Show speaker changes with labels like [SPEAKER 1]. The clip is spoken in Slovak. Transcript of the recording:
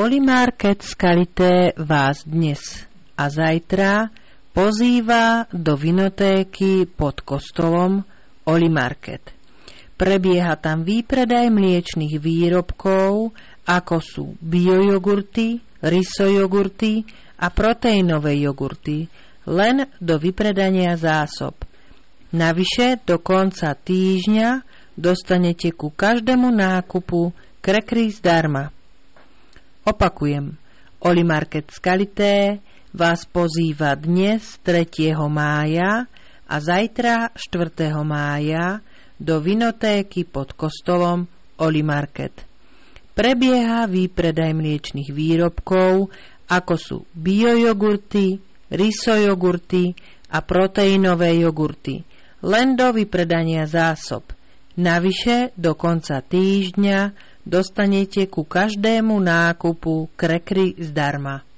[SPEAKER 1] Oli-Market z Qualité vás dnes a zajtra pozýva do vinotéky pod kostolom Oli-Market. Prebieha tam výpredaj mliečnych výrobkov, ako sú biojogurty, rysojogurty a proteínové jogurty, len do vypredania zásob. Navyše do konca týždňa dostanete ku každému nákupu krekry zdarma. Opakujem, Oli-Market z Qualité vás pozýva dnes 3. mája a zajtra 4. mája do vinotéky pod kostolom Oli-Market. Prebieha výpredaj mliečnych výrobkov, ako sú biojogurty, rysojogurty a proteínové jogurty, len do vypredania zásob. Navyše do konca týždňa dostanete ku každému nákupu krekry zdarma.